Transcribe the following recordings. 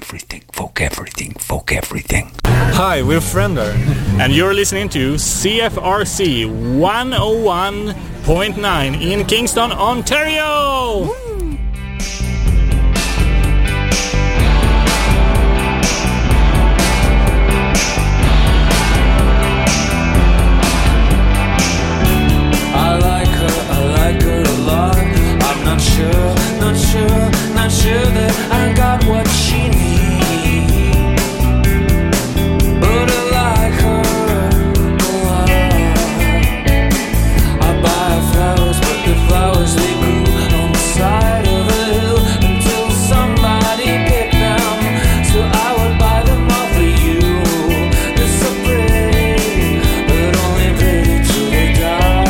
everything, folk everything, folk everything. Hi, we're Frender, and you're listening to CFRC 101.9 in Kingston, Ontario! Woo! I like her a lot. I'm not sure that I got what she needs, but I like her a lot. I buy her flowers, but the flowers they grew on the side of a hill until somebody picked them, so I would buy them all for you. They're so pretty, but only pretty till they die.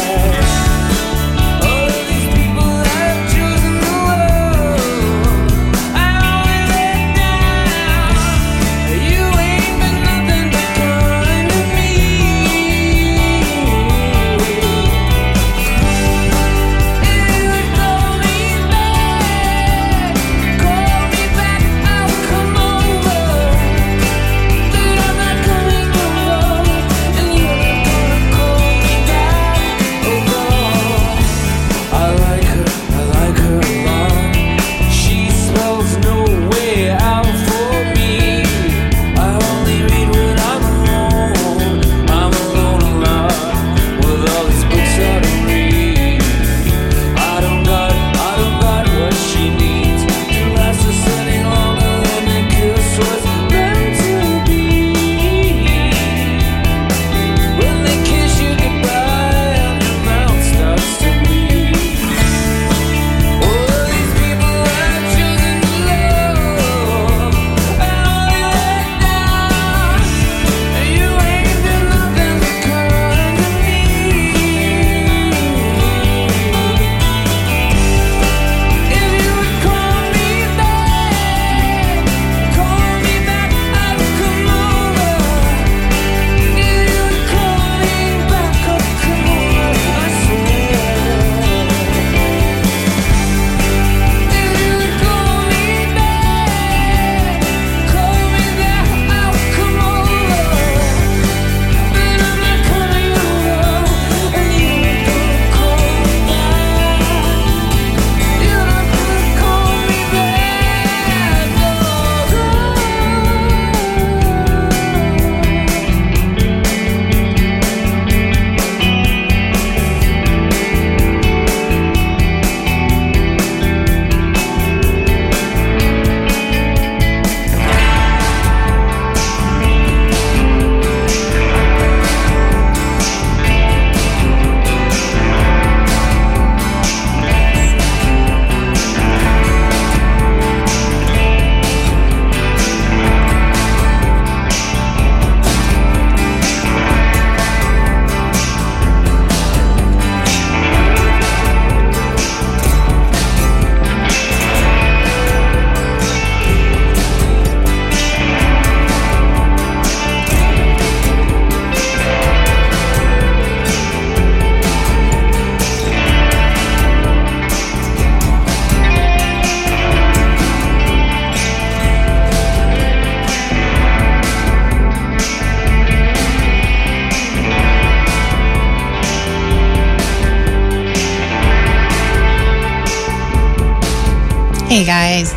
Hey guys,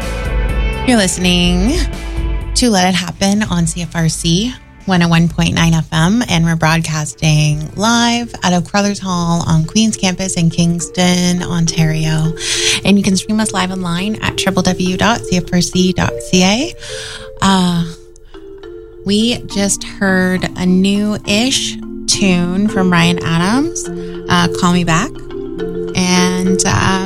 you're listening to Let It Happen on CFRC 101.9 FM, and we're broadcasting live out of Crothers Hall on Queen's Campus in Kingston, Ontario. And you can stream us live online at www.cfrc.ca. We just heard a new-ish tune from Ryan Adams, Call Me Back. And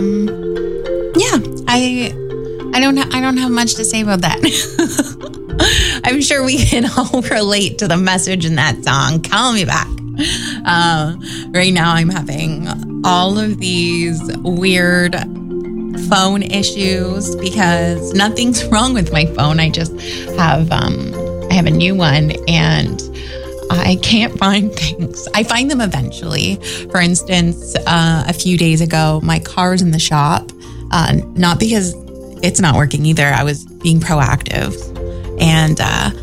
I don't have much to say about that. I'm sure we can all relate to the message in that song, Call Me Back. Right now I'm having all of these weird phone issues because nothing's wrong with my phone. I just have I have a new one and I can't find things. I find them eventually. For instance, a few days ago, my car's in the shop. Not because it's not working either. I was being proactive. And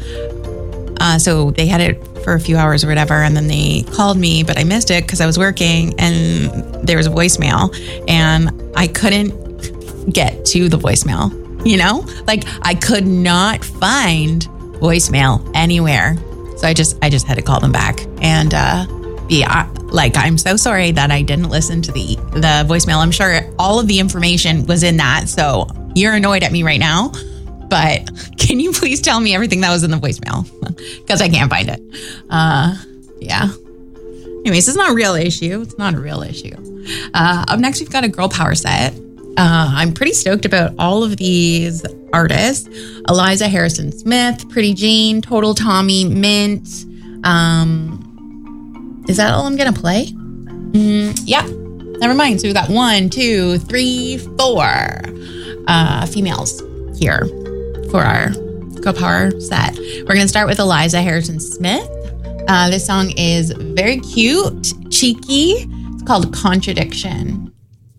so they had it for a few hours or whatever. And then they called me, but I missed it because I was working and there was a voicemail and I couldn't get to the voicemail, you know? Like I could not find voicemail anywhere. So I just had to call them back and I'm so sorry that I didn't listen to the voicemail. I'm sure all of the information was in that. So you're annoyed at me right now, but can you please tell me everything that was in the voicemail? Because I can't find it. Yeah. Anyways, it's not a real issue. It's not a real issue. Up next, we've got a girl power set. I'm pretty stoked about all of these artists. Eliza Harrison Smith, Pretty Jane, Total Tommy, Mint. Is that all I'm going to play? Yeah. Never mind. So we've got 1, 2, 3, 4 females here for our girl power set. We're going to start with Eliza Harrison Smith. This song is very cute, cheeky. It's called Contradiction.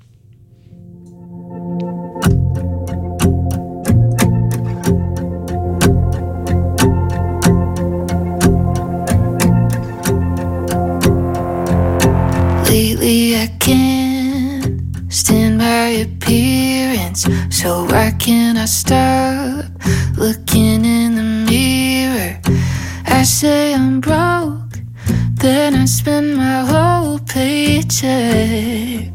Lately I can't stand my appearance, so why can't I stop looking in the mirror? I say I'm broke, then I spend my whole paycheck.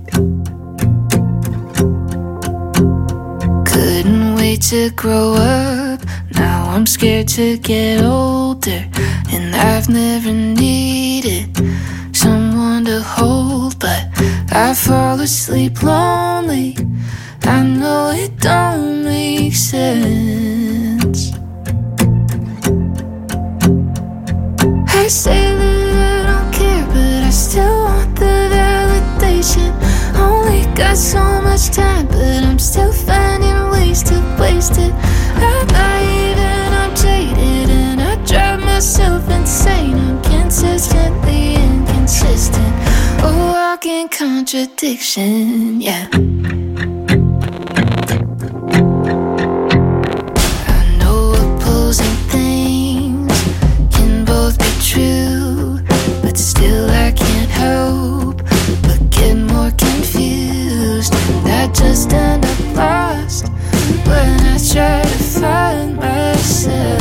Couldn't wait to grow up, now I'm scared to get older, and I've never needed someone to hold, but I fall asleep lonely. I know it don't make sense. I say that I don't care, but I still want the validation. Only got so much time, but I'm still finding ways to waste it. I'm naive and I'm jaded, and I drive myself insane. I'm consistently inconsistent, a walking contradiction, yeah. I know opposing things can both be true, but still I can't help but get more confused, and I just end up lost when I try to find myself.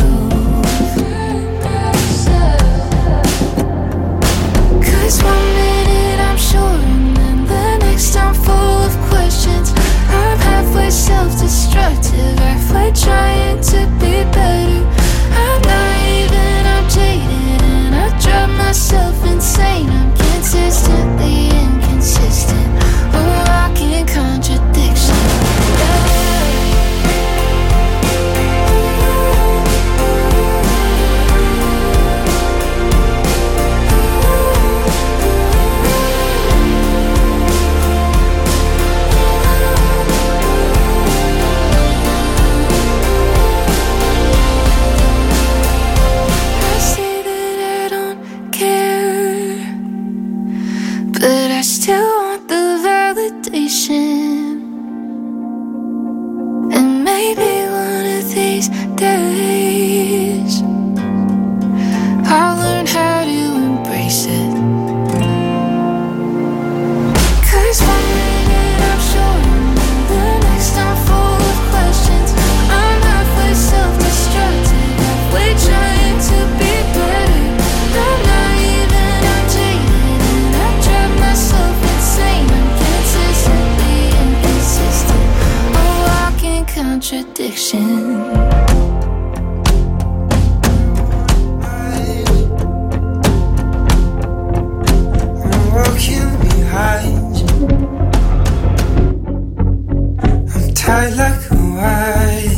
One minute I'm sure, and then the next I'm full of questions. I'm halfway self-destructive, halfway trying to be better. I'm naive and I'm jaded, and I drive myself insane. I'm consistently inconsistent, a walking contradiction. But I still want the validation. And maybe one of these days I'll learn how to embrace it. 'Cause one minute I'm sure, and the next I'm full of questions. I'm halfway self-destructive, halfway trying to be better. I'm naive and I'm jaded, and I drive myself insane. I'm consistently inconsistent, a walking contradiction. I'm walking behind you. I'm tied like a wire.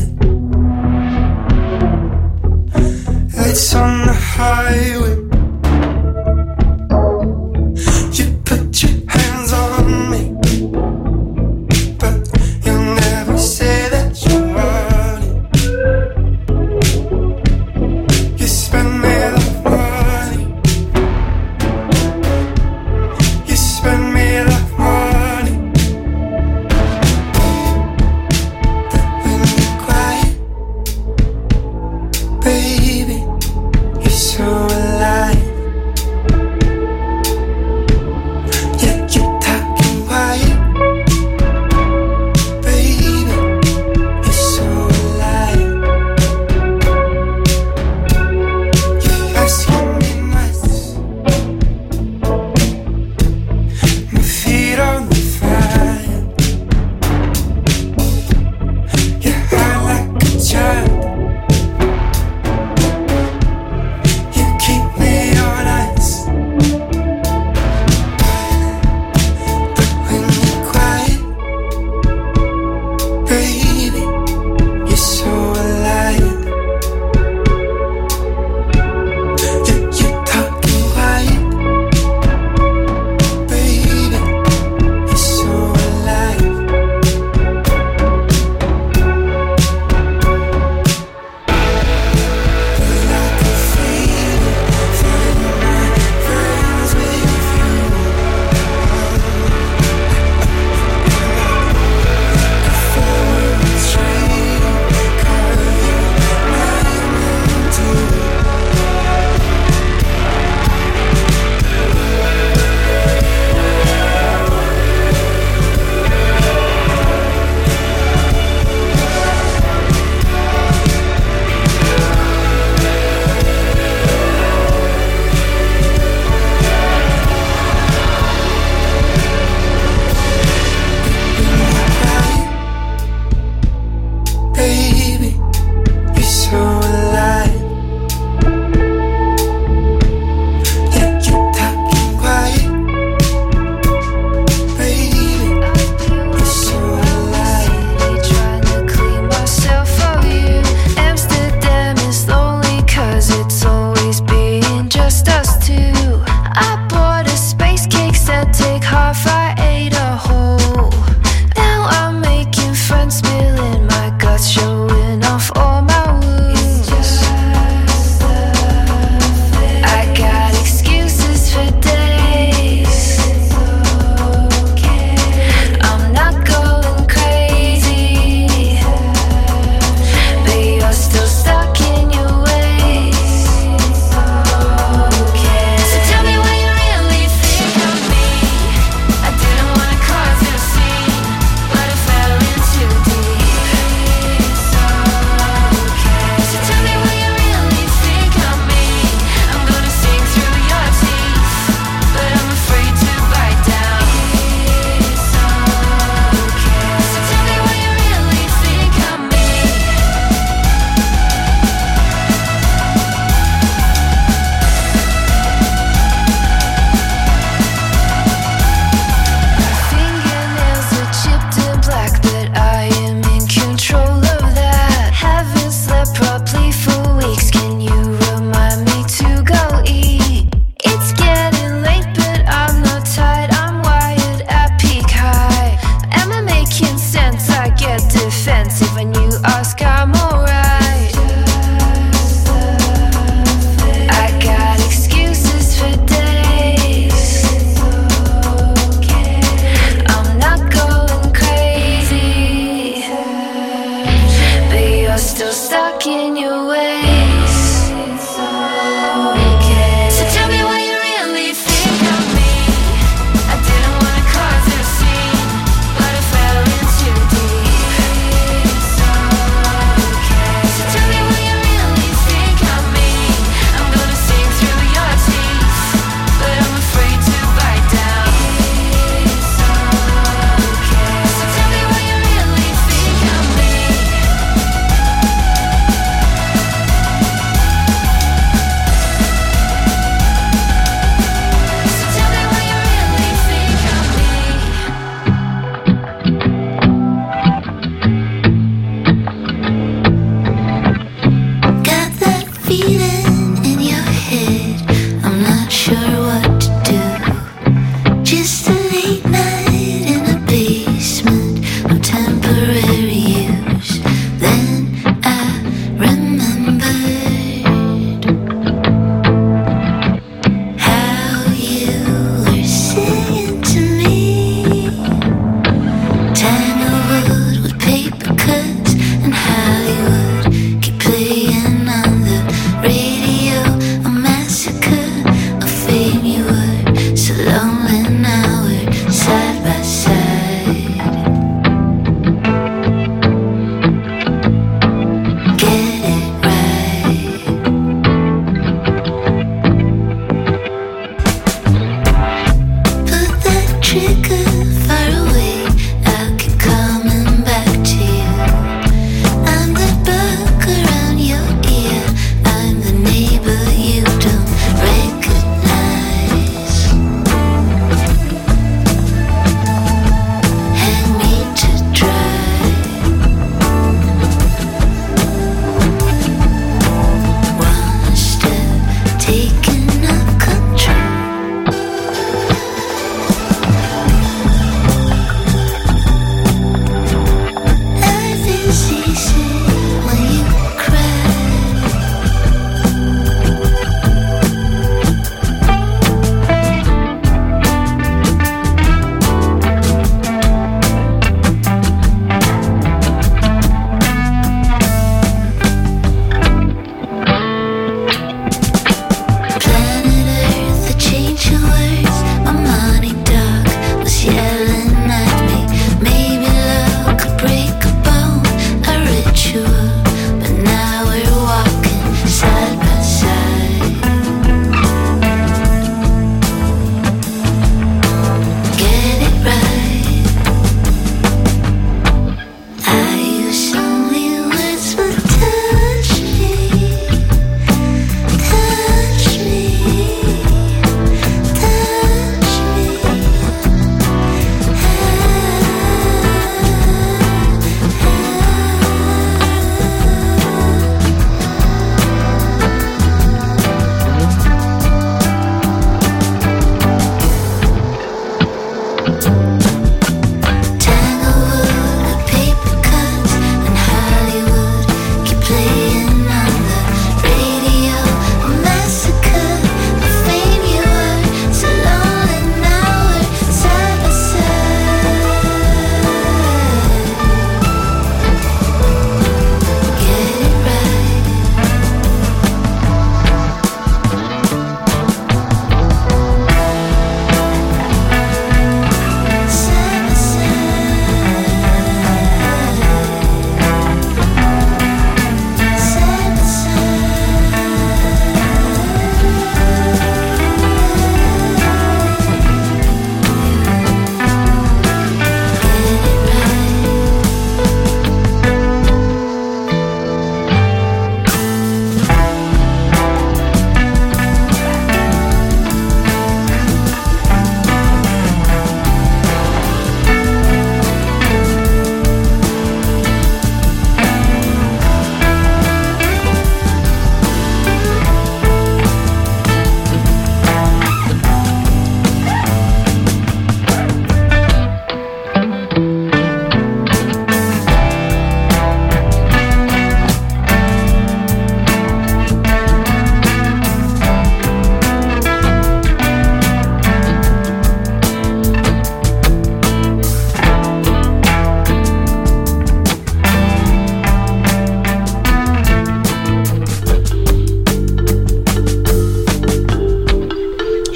Lights on the highway. You put your hands on me, but you'll never say that you want it. You spend me the money. You spend me the money. But when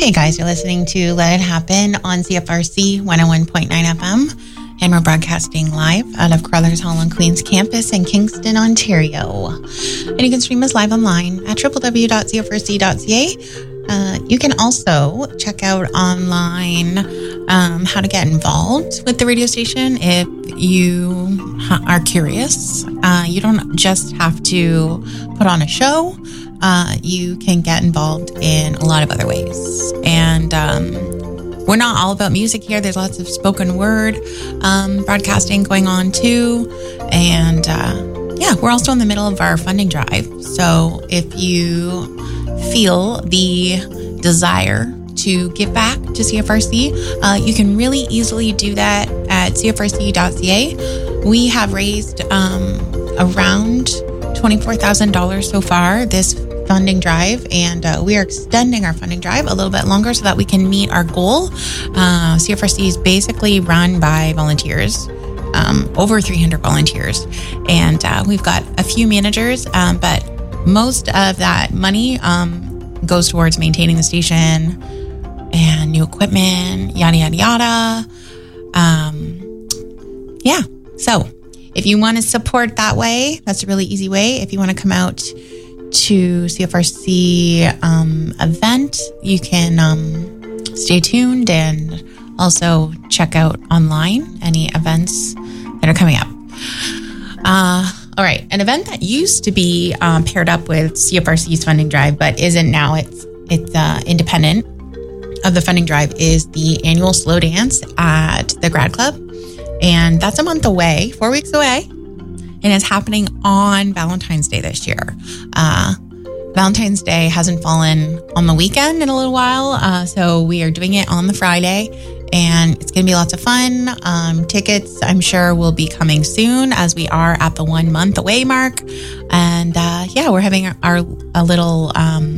Hey guys, you're listening to Let It Happen on CFRC 101.9 FM. And we're broadcasting live out of Crothers Hall on Queen's campus in Kingston, Ontario. And you can stream us live online at www.cfrc.ca. You can also check out online how to get involved with the radio station if you are curious. You don't just have to put on a show. You can get involved in a lot of other ways. And we're not all about music here. There's lots of spoken word broadcasting going on too. And we're also in the middle of our funding drive. So if you feel the desire to give back to CFRC, you can really easily do that at cfrc.ca. We have raised around $24,000 so far this funding drive, and we are extending our funding drive a little bit longer so that we can meet our goal. CFRC is basically run by volunteers, over 300 volunteers, and we've got a few managers, but most of that money goes towards maintaining the station and new equipment, yada, yada, yada. So if you want to support that way, that's a really easy way. If you want to come out to CFRC event, you can stay tuned and also check out online any events that are coming up. All right, an event that used to be paired up with CFRC's funding drive but isn't now, it's independent of the funding drive, is the annual slow dance at the Grad Club, and that's a month away, 4 weeks away. And it's happening on Valentine's Day this year. Valentine's Day hasn't fallen on the weekend in a little while, so we are doing it on the Friday, and it's going to be lots of fun. Tickets, I'm sure, will be coming soon as we are at the 1 month away mark. And we're having a little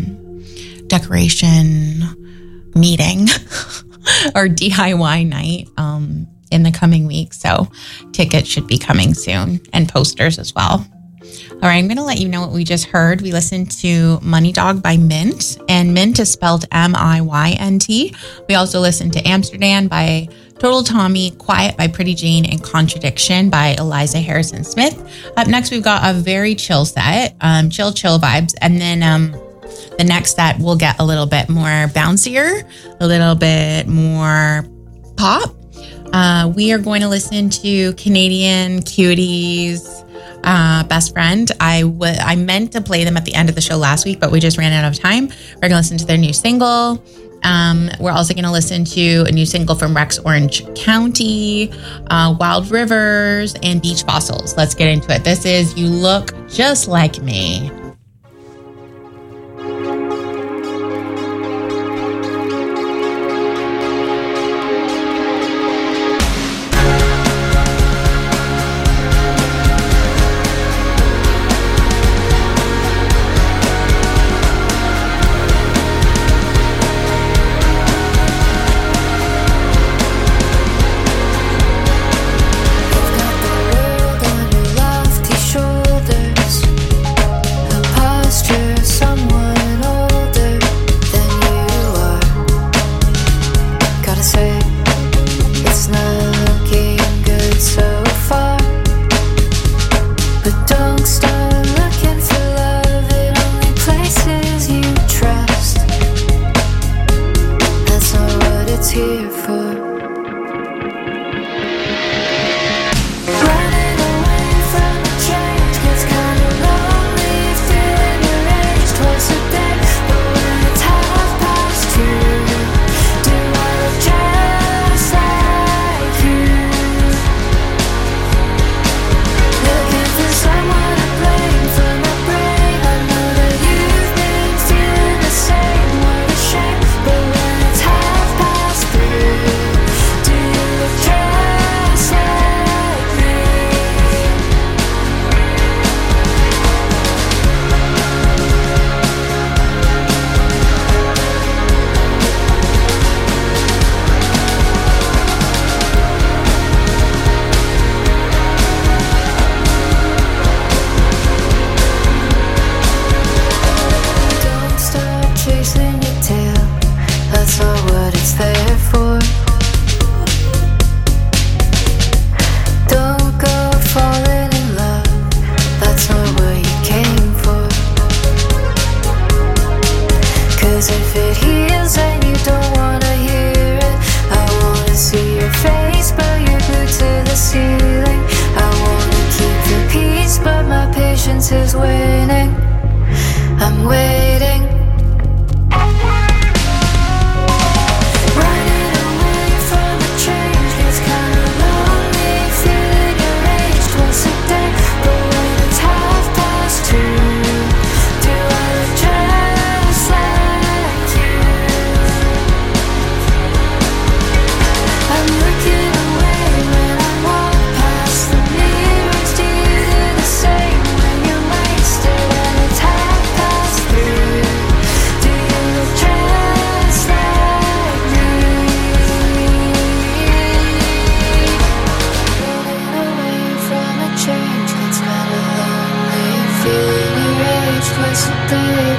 decoration meeting or DIY night in the coming weeks. So tickets should be coming soon, and posters as well. All right, I'm going to let you know what we just heard. We listened to Money Dog by Mint, and Mint is spelled MiYnt. We also listened to Amsterdam by Total Tommy, Quiet by Pretty Jane, and Contradiction by Eliza Harrison Smith. Up next, we've got a very chill set, chill vibes. And then the next set will get a little bit more bouncier, a little bit more pop. We are going to listen to Canadian Cuties' Best Friend. I meant to play them at the end of the show last week, but we just ran out of time. We're going to listen to their new single. We're also going to listen to a new single from Rex Orange County, Wild Rivers, and Beach Fossils. Let's get into it. This is You Look Just Like Me. Lofty shoulders,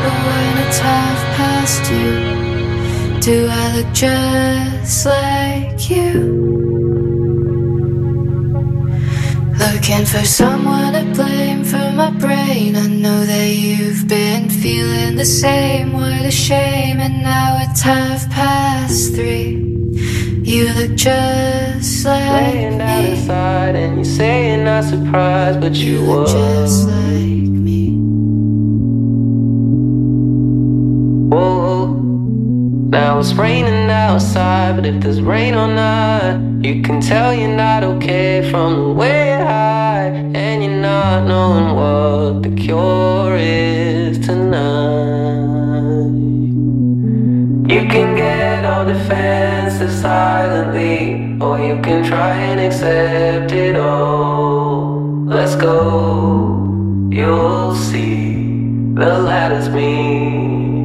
But when it's 2:30, do I look just like you? Looking for someone to blame for my brain. I know that you've been feeling the same. What a shame. And now it's 3:30. You look just like laying down me. inside and you say you're not surprised, but you look was. just like me. Whoa. Now it's raining outside, but if there's rain or not, you can tell you're not okay from the way you hide, and you're not knowing what the cure is tonight. You can get on defensive silently, or you can try and accept it all. Let's go, you'll see the latter's me.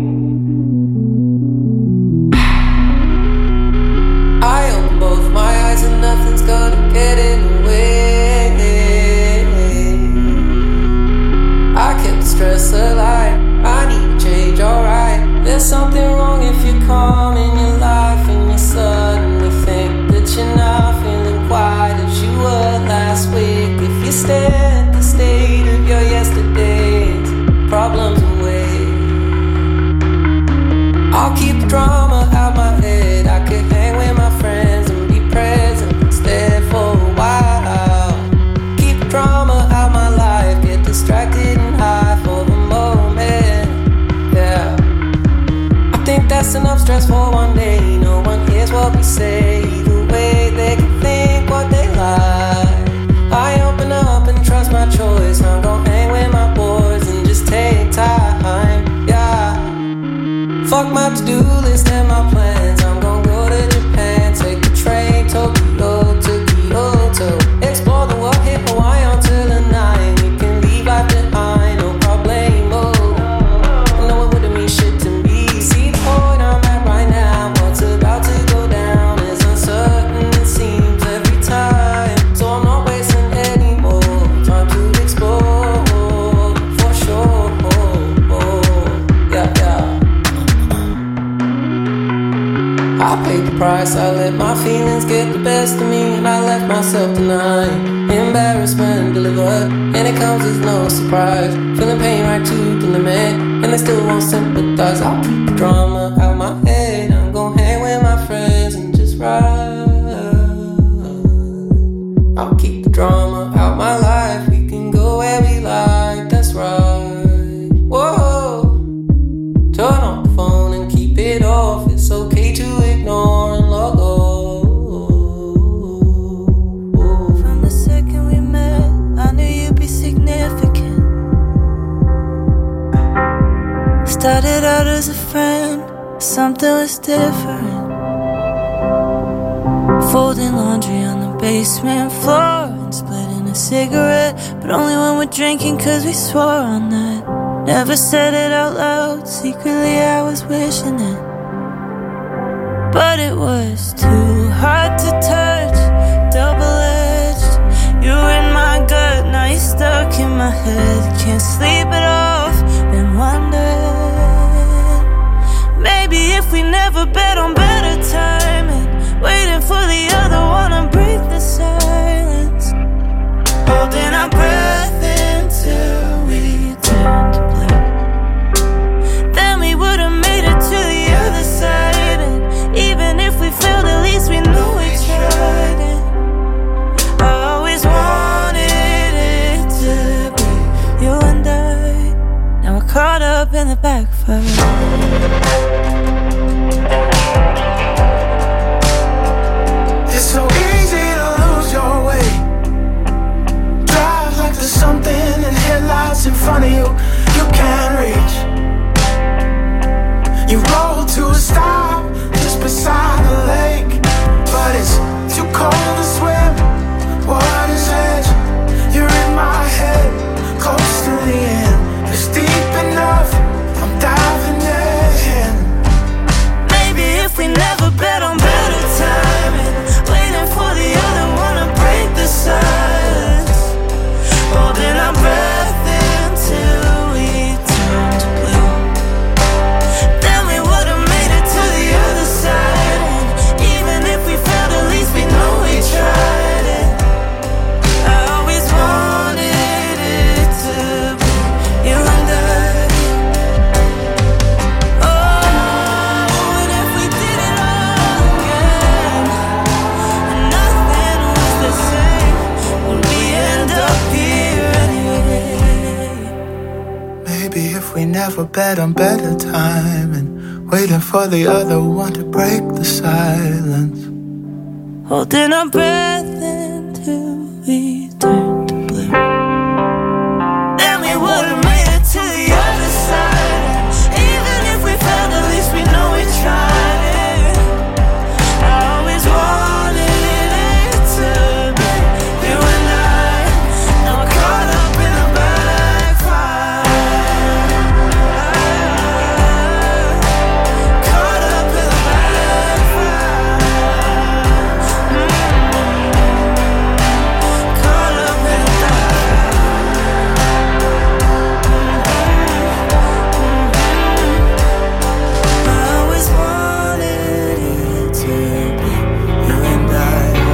I open both my eyes and nothing's gonna get in the way. I kept the stress alive, I need to change, alright. There's something wrong if you're calm in your life and you suddenly think that you're not feeling quite as you were last week. If you stare at the state of your yesterday's problems away, I'll keep the drama out my head. I could hang with my friends and be present instead for a while. Keep the drama out my life, get distracted and high for the moment. Yeah, I think that's enough stress for one day. No one hears what we say. Either way, they can think what they like. I open up and trust my choice. I'm gonna hang with my boys and just take time. Yeah, fuck my to-do list and my plans. I'm gonna go to Japan, take the train, Tokyo to Kyoto, explore the world, hit Hawaii until the night. We can leave life behind, no problemo. I know it wouldn't mean shit to me. See the point I'm at right now. What's about to go down is uncertain, it seems every time. So I'm not wasting any more time to explore, for sure. Yeah, yeah. I paid the price, I let my feelings get the best of me, and I left myself denying embarrassment delivered, and it comes as no surprise. Feeling pain right to the limit, and they still won't sympathize. I'll keep the drama out my head. I'm gonna hang with my friends and just ride. I'll keep the drama out my life. We can go where we like, that's right. Whoa, turn off the phone and keep it off. It's okay to ignore and log off. From the second we met, I knew you'd be significant. Started out as a friend, something was different. Folding laundry on the basement floor and splitting a cigarette, but only when we're drinking, cause we swore on that. Never said it out loud, secretly I was wishing it, but it was too hard to touch, double-edged. You were in my gut, now you're stuck in my head. Can't sleep it off, been wondering, maybe if we never bet on better timing, waiting for the other one to break the silence, holding our breath until we turn to black. Then we would've made it to the other side, and even if we failed, at least we knew we tried it. I always wanted it to be you and I. Now we're caught up in the backfire. It's so easy to lose your way. Drive like there's something in headlights in front of you you can't reach. You roll to a stop just beside the lake, but it's too cold to swim. Water's edge, you're in my head, close to the end. It's deep enough, I'm diving in. Maybe if we never bet on better timing, waiting for the other one to break the silence, holding our breath until never bet on better timing, waiting for the other one to break the silence. Holding our breath until we turn to blue. Then we would've made it to the other side. Even if we failed, at least we know we tried it. I always wanted it to be you and I. Now we're caught up in the backfire. Caught up in the backfire. Caught up in the I always wanted it to be you and I.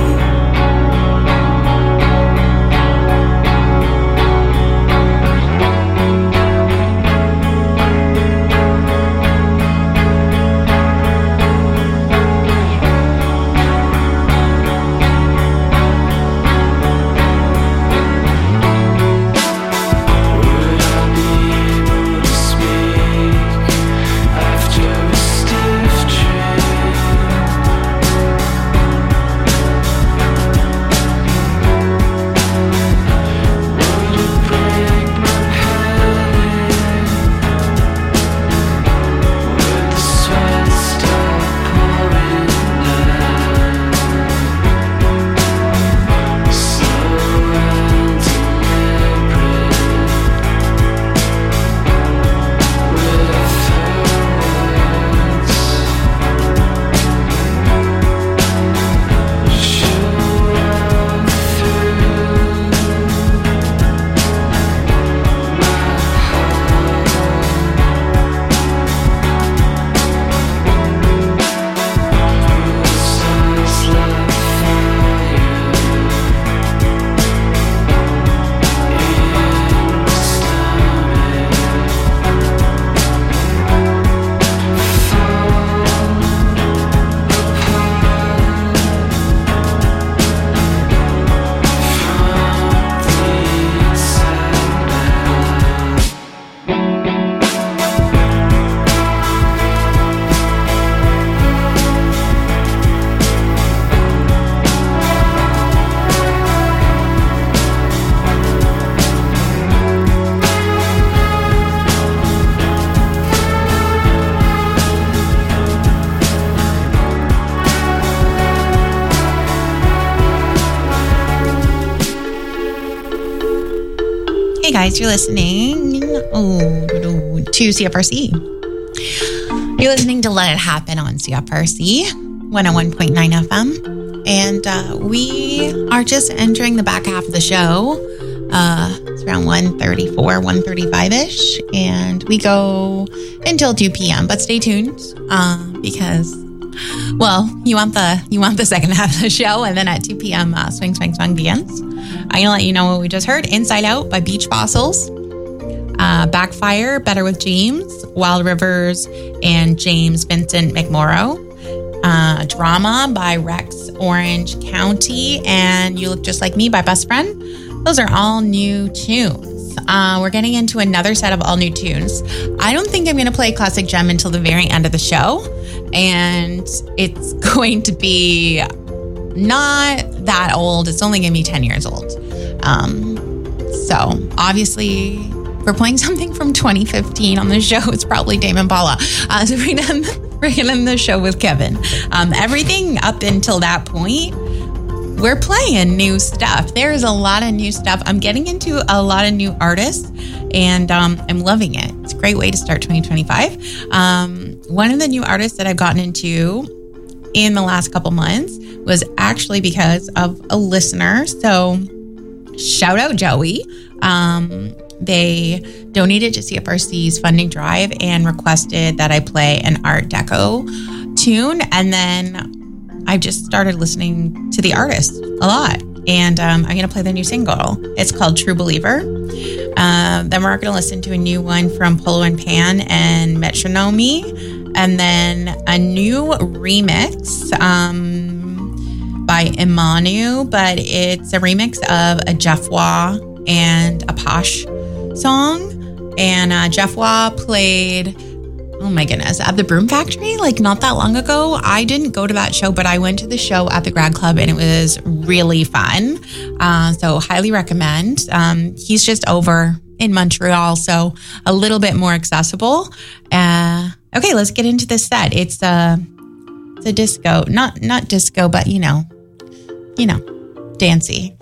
Hey guys, you're listening to CFRC. You're listening to Let It Happen on CFRC 101.9 FM. And we are just entering the back half of the show. It's around 1:34, 1:35-ish. And we go until 2 p.m. But stay tuned because, well, you want the second half of the show. And then at 2 p.m., Swing begins. I'm going to let you know what we just heard. Inside Out by Beach Fossils. Backfire, Better with James. Wild Rivers and James Vincent McMorrow. Drama by Rex Orange County. And You Look Just Like Me by Best Friend. Those are all new tunes. We're getting into another set of all new tunes. I don't think I'm going to play Classic Gem until the very end of the show. And it's going to be not that old. It's only going to be 10 years old. So obviously we're playing something from 2015 on the show. It's probably Tame Impala. So we're going to end the show with Kevin. Everything up until that point, we're playing new stuff. There's a lot of new stuff. I'm getting into a lot of new artists and I'm loving it. It's a great way to start 2025. One of the new artists that I've gotten into in the last couple months was actually because of a listener. So shout out Joey. They donated to CFRC's funding drive and requested that I play an Art Deco tune. And then I just started listening to the artist a lot. And I'm going to play the new single. It's called True Believer. Then we're going to listen to a new one from Polo and Pan and Metronome. And then a new remix by Imanu, but it's a remix of a Jeff Wah and a Posh song. And Jeff Waugh played, oh my goodness, at the Broom Factory, like not that long ago. I didn't go to that show, but I went to the show at the Grad Club and it was really fun. So highly recommend. He's just over in Montreal, so a little bit more accessible. Okay, let's get into this set. It's a disco, not disco, but you know, dancey.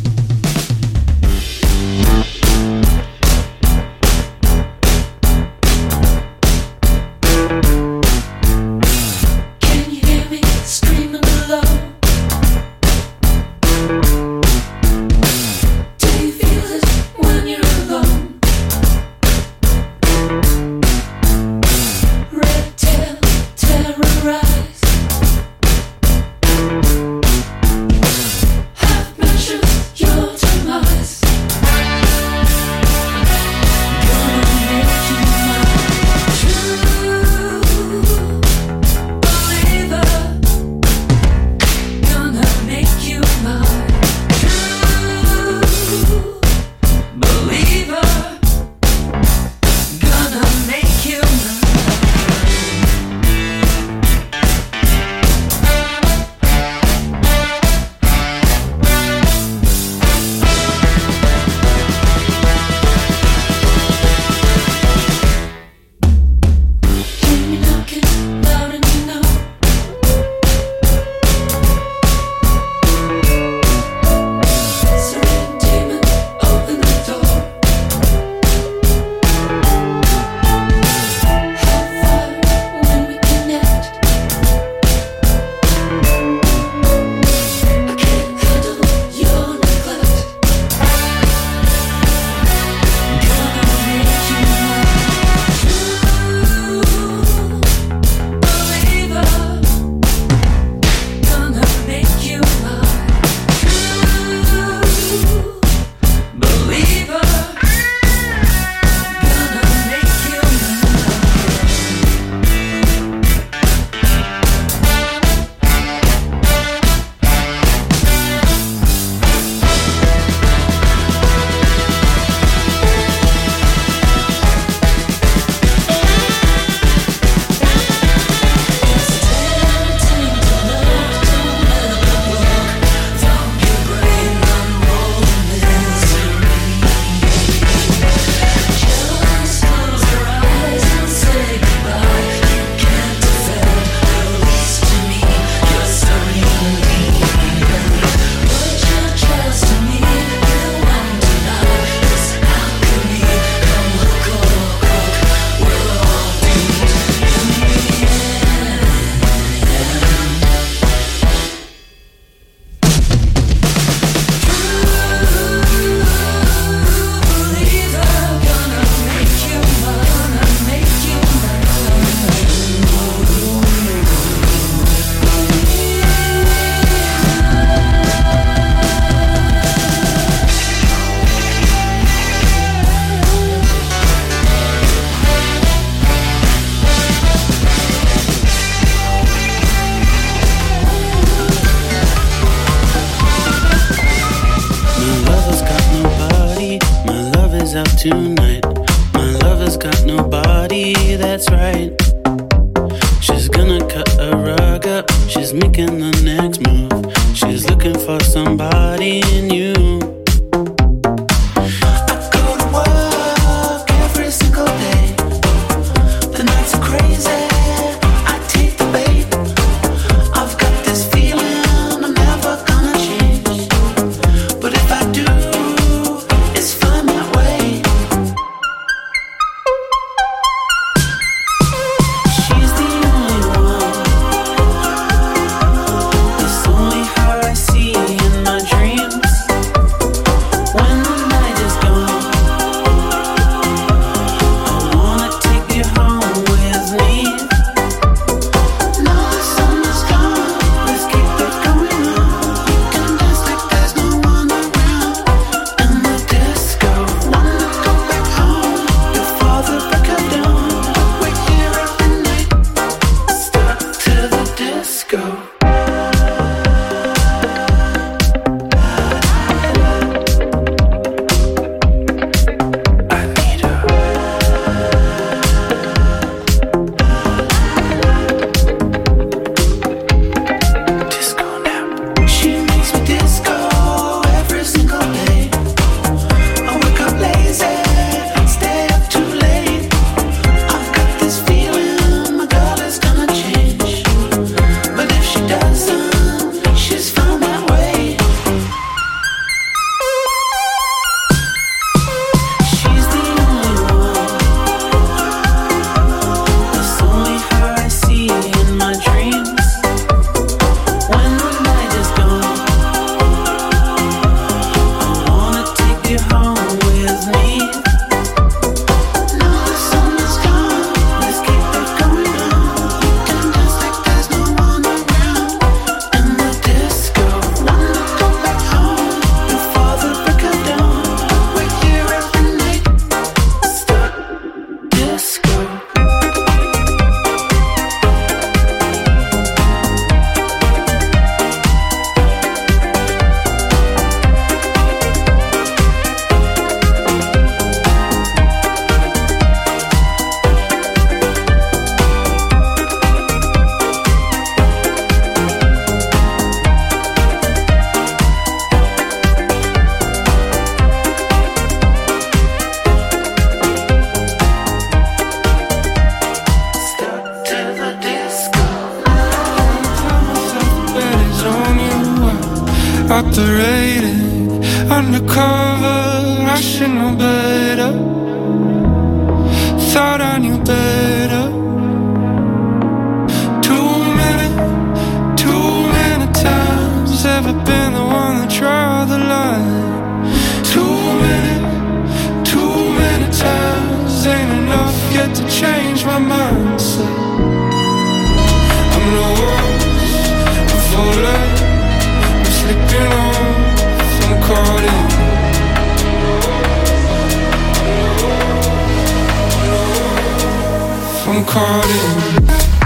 tonight. My lover's got nobody, that's right. She's gonna cut a rug up, she's making the next move. She's looking for somebody new. I go to work every single day. The nights are crazy, I take the bait. I've got this feeling I'm never gonna change. But if I do, it's fine that way. She's the only one. It's only her I see in my dreams. operating undercover. I should know better. Thought I knew better. Too many times. Ever been the one that draw the line? Too many times. Ain't enough yet to change my mindset. I'm lost, I'm falling, I'm slipping off, I'm caught in. I'm caught in.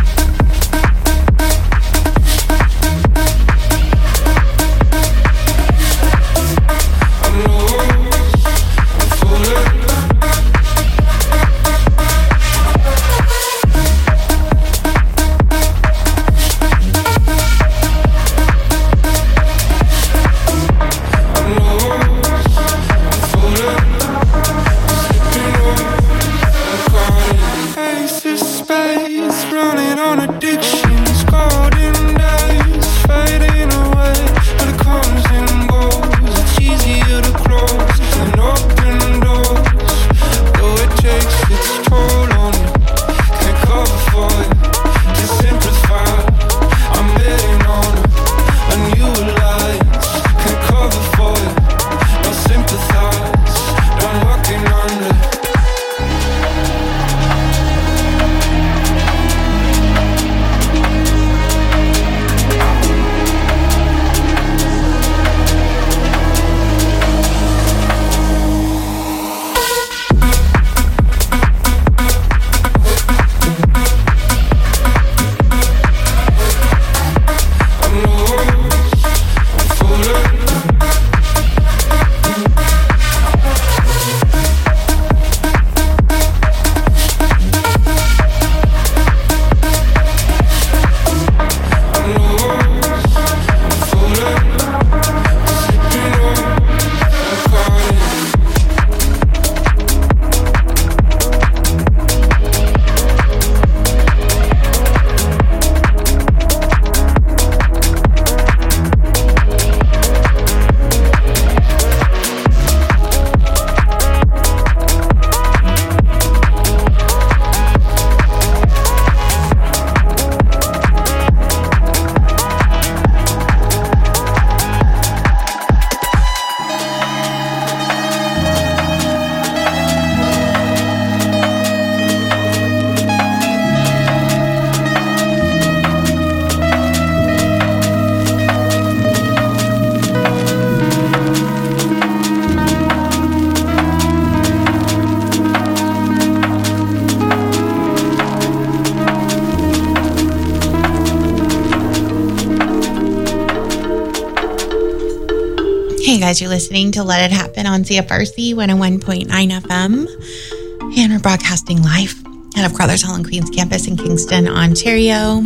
Hey guys, you're listening to Let It Happen on CFRC 101.9 FM. And we're broadcasting live out of Crothers Hall and Queens campus in Kingston, Ontario.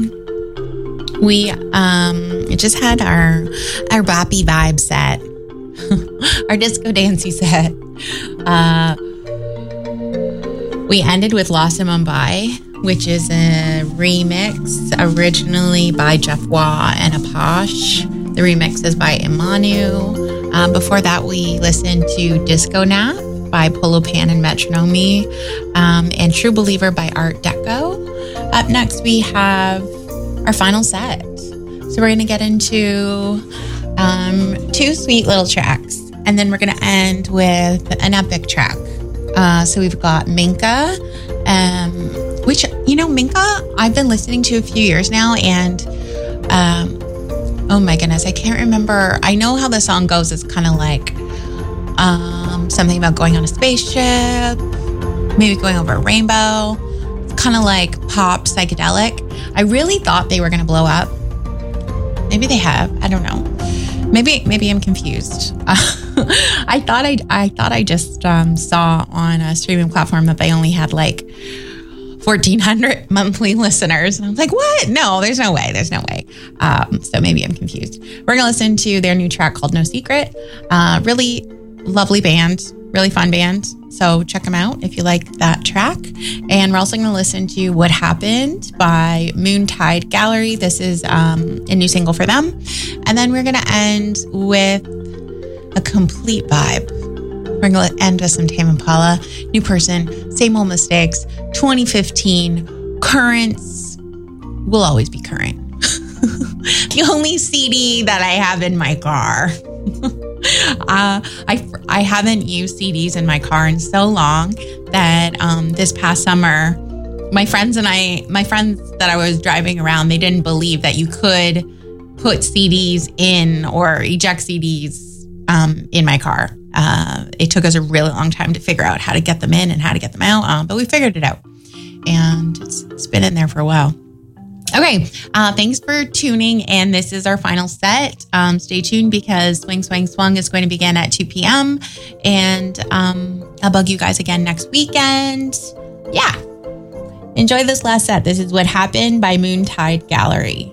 We just had our boppy vibe set, our disco dancey set. We ended with Lost in Mumbai, which is a remix originally by Jeff Wah and Apache. The remix is by Imanu. Before that, we listened to Disco Nap by Polo Pan and Metronomy, and True Believer by Art Deco. Up next, we have our final set. So we're going to get into two sweet little tracks, and then we're going to end with an epic track. So we've got Minka, which, Minka, I've been listening to a few years now, and oh my goodness, I can't remember. I know how the song goes. It's kind of like something about going on a spaceship, maybe going over a rainbow. It's kind of like pop psychedelic. I really thought they were going to blow up. Maybe they have. I don't know. Maybe I'm confused. I thought I just saw on a streaming platform that they only had like 1,400 monthly listeners. And I was like, what? No, there's no way. So maybe I'm confused. We're going to listen to their new track called No Secret. Really lovely band. Really fun band. So check them out if you like that track. And we're also going to listen to What Happened by Moontide Gallery. This is a new single for them. And then we're going to end with a complete vibe. We're going to end with some Tame Impala, New Person, Same Old Mistakes, 2015, Currents. Will always be current. The only CD that I have in my car. I haven't used CDs in my car in so long that this past summer, my friends that I was driving around, they didn't believe that you could put CDs in or eject CDs in my car. It took us a really long time to figure out how to get them in and how to get them out, but we figured it out, and it's been in there for a while. Okay, thanks for tuning in. This is our final set. Stay tuned because Swing, Swang, Swung is going to begin at 2 p.m. And I'll bug you guys again next weekend. Yeah. Enjoy this last set. This is What Happened by Moontide Gallery.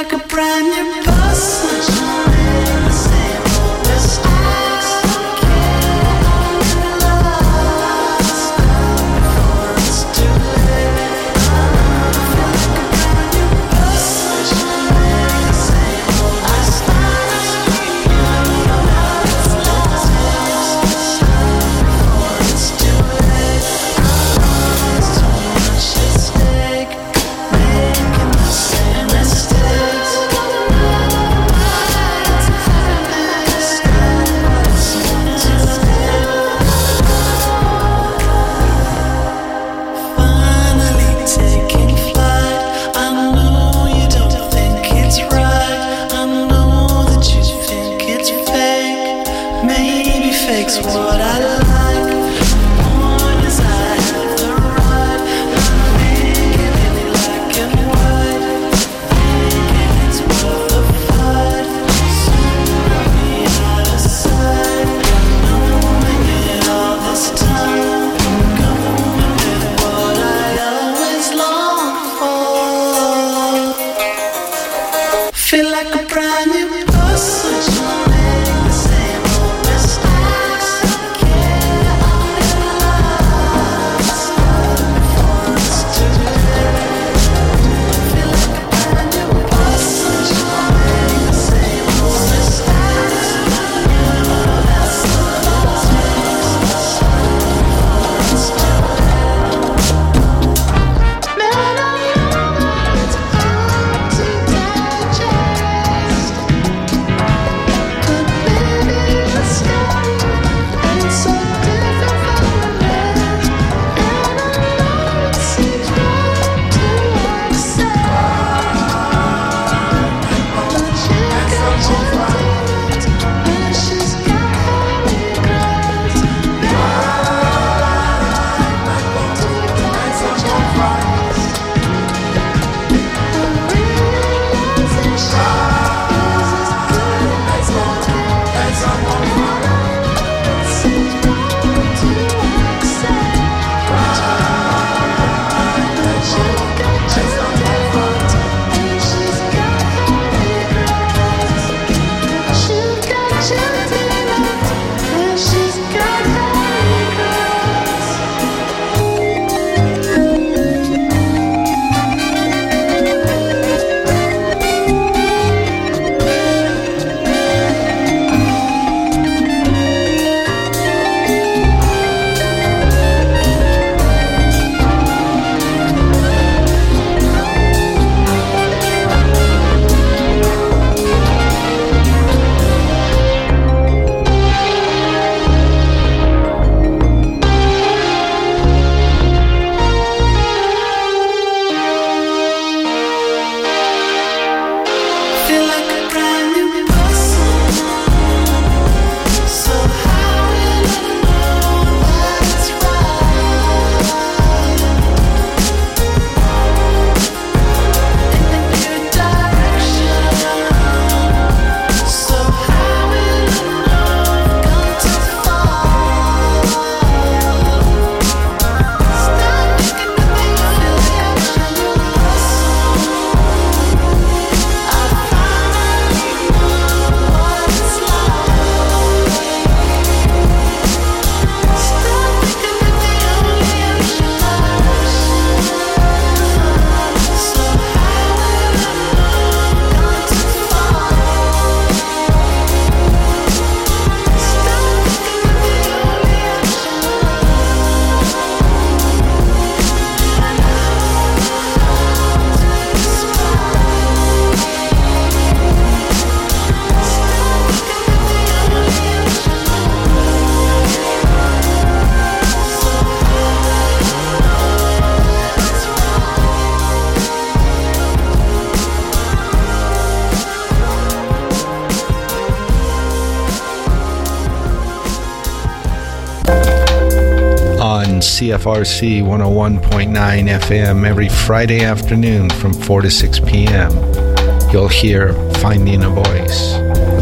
like a brand new person. The same old mistakes. Lost before it's too late. Feel like a brand new person. The same old mistakes. Before it's too late. There's too much at stake. Making the same mistakes. Finally taking flight. I know you don't think it's right. I know that you think it's fake. Maybe fake's what I like. Point is I have the right. Not making it black and white. Thinking it's worth the fight. Soon I'll be out of sight. Knowing it all this time. Going with what I always long for. Feel like a brand new person. Make the same old mistakes. Lost before it's too late. Feel like a brand new person. Make the same old mistakes. That's all it takes. Before it's too late. Man, I know it's hard to digest, but baby, the story ain't so different from the rest, and I know it seems wrong to accept, but you got your demons, and she's got her regrets. Feel like a brand new person. So how will I know that it's right? In a new direction. So how will I know I've gone too far? Stop making me feel like I should know. I finally know what it's like. Stop making me the only option left. So how will I know I've gone too far? Stop making me the only option On CFRC 101.9 FM every Friday afternoon from 4 to 6 p.m. You'll hear Finding a Voice.